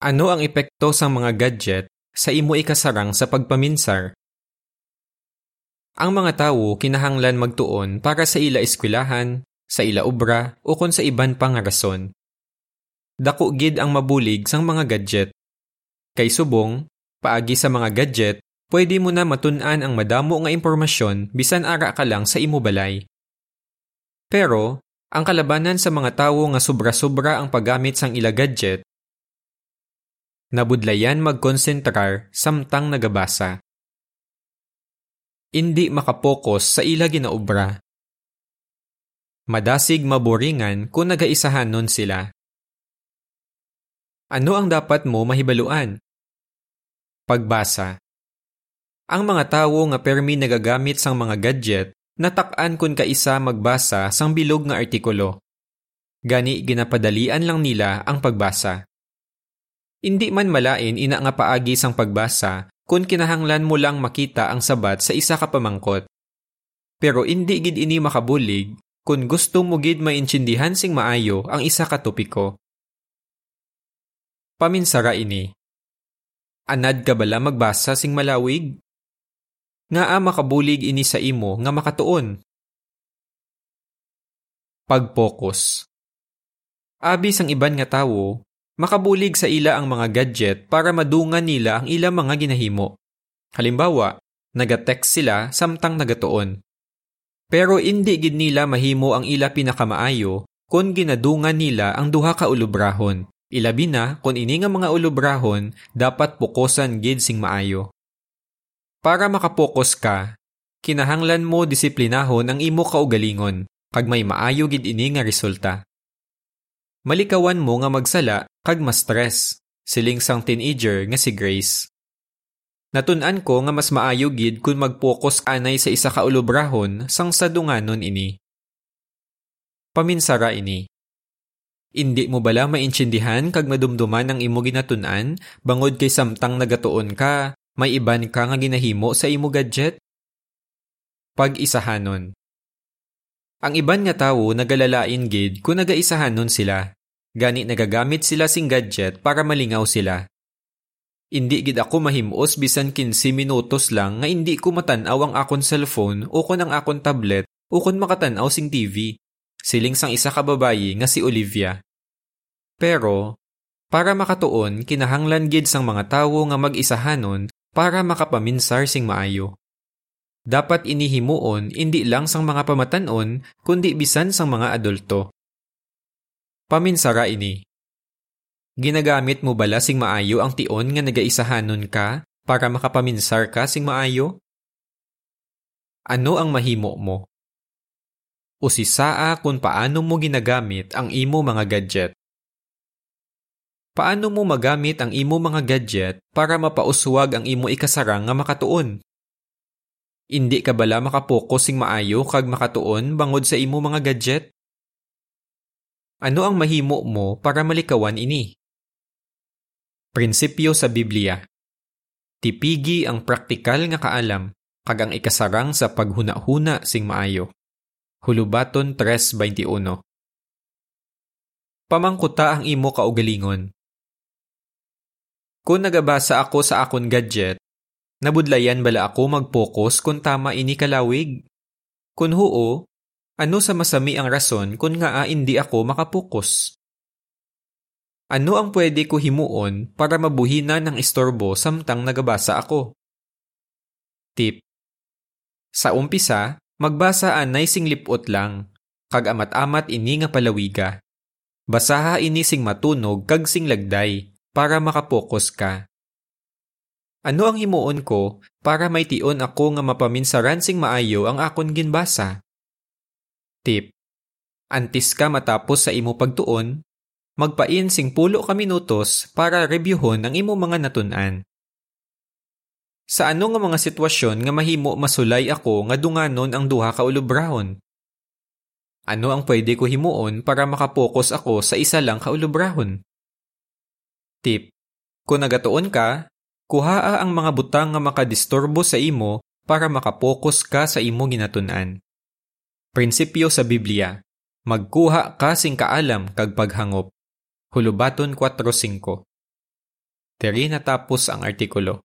Ano ang epekto sa mga gadget sa imo ikasarang sa pagpaminsar? Ang mga tawo kinahanglan magtuon para sa ila eskwelahan, sa ila obra o kon sa iban pang rason. Dako gid ang mabulig sang mga gadget. Kay subong, paagi sa mga gadget, pwede mo na matun-an ang madamo nga impormasyon bisan ara ka lang sa imo balay. Pero, ang kalabanan sa mga tawo nga sobra-sobra ang paggamit sang ila gadget, nabudlayan magkonsentrar samtang nagabasa. Indi makapokus sa ila ginaobra. Madasig maboringan kung nagaisahanon sila. Ano ang dapat mo mahibaluan? Pagbasa. Ang mga tawo nga permi nagagamit sang mga gadget, natak-an kun kaisa magbasa sang bilog nga artikulo. Gani ginapadalian lang nila ang pagbasa. Hindi man malain ina nga paagi sang pagbasa kung kinahanglan mo lang makita ang sabat sa isa ka pamangkot. Pero hindi gid ini makabulig kung gusto mo gid maintindihan sing maayo ang isa ka topiko. Paminsara ini. Anad ka bala magbasa sing malawig? Nga makabulig ini sa imo nga makatuon. Pag-focus. Abi sang iban nga tawo, makabulig sa ila ang mga gadget para madungan nila ang ila mga ginahimo. Halimbawa, nagatext sila samtang nagatuon. Pero hindi gid nila mahimo ang ila pinakamaayo kung ginadungan nila ang duha ka ulubrahon. Ilabi na kung ini nga mga ulubrahon dapat pukosan gid sing maayo. Para makapokus ka, kinahanglan mo disiplinahon ang imo kaugalingon kag may maayo gid ini nga resulta. Malikawan mo nga magsala kag ma-stress, siling sang teenager nga si Grace. Natun-an ko nga mas maayo gid kung mag-focus anay sa isa ka ulubrahon sang sa dunganon ini. Paminsara ini. Indi mo bala maintindihan kag madumduman ang imo ginatun-an bangod kay samtang nagatuon ka, may iban ka nga ginahimo sa imo gadget? Pag-isahanon. Ang iban nga tawo nagalalain gid kung nagaisahanon sila. Gani nagagamit sila sing gadget para malingaw sila. Indi gid ako mahimos bisan 15 minutos lang nga indi ko matanaw ang akon cellphone o kon ang akon tablet o kon makatanaw sing TV. Siling sang isa ka babayi nga si Olivia. Pero, para makatuon, kinahanglan gid sang mga tawo nga mag-isahanon para makapaminsar sing maayo. Dapat inihimuon indi lang sang mga pamatanon kundi bisan sang mga adulto. Paminsara ini. Ginagamit mo bala sing maayo ang tion nga nagaisahanon ka para makapaminsar ka sing maayo? Ano ang mahimo mo? Usisaa kung paano mo ginagamit ang imo mga gadget. Paano mo magamit ang imo mga gadget para mapauswag ang imo ikasarang nga makatuon? Indi ka bala makapokus sing maayo kag makatuon bangod sa imo mga gadget? Ano ang mahimo mo para malikawan ini? Prinsipyo sa Biblia. Tipigi ang praktikal nga kaalam kag ang ikasarang sa paghuna-huna sing maayo. Hulubaton 3:21. Pamangkuta ang imo kaugalingon. Kung nagabasa ako sa akon gadget, nabudlayan bala ako mag-focus kung tama ini kalawig? Kung huo, ano sa masami ang rason kung nga hindi ako makapokus? Ano ang pwede ko himuon para mabuhinan ng istorbo samtang nagabasa ako? Tip. Sa umpisa, magbasa anay sing lipot lang, kag amat-amat ini nga palawiga. Basaha ini sing matunog kag sing lagday, para makapokus ka. Ano ang himuon ko para may tion ako nga mapaminsaran sing maayo ang akon ginbasa? Tip. Antis ka matapos sa imo pagtuon, magpain sing 10 ka minutos para reviewhon ang imo mga natun-an. Sa ano nga mga sitwasyon nga mahimo masulay ako nga dunganon ang duha ka ulubrahon? Ano ang pwede ko himuon para makapokus ako sa isa lang ka ulubrahon? Tip. Kung nagatuon ka, kuhaa ang mga butang nga makadisturbo sa imo para makapokus ka sa imo ginatun-an. Prinsipyo sa Biblia. Magkuha ka sing kaalam kag paghangop. Hulubaton 4:5. Diri natapos ang artikulo.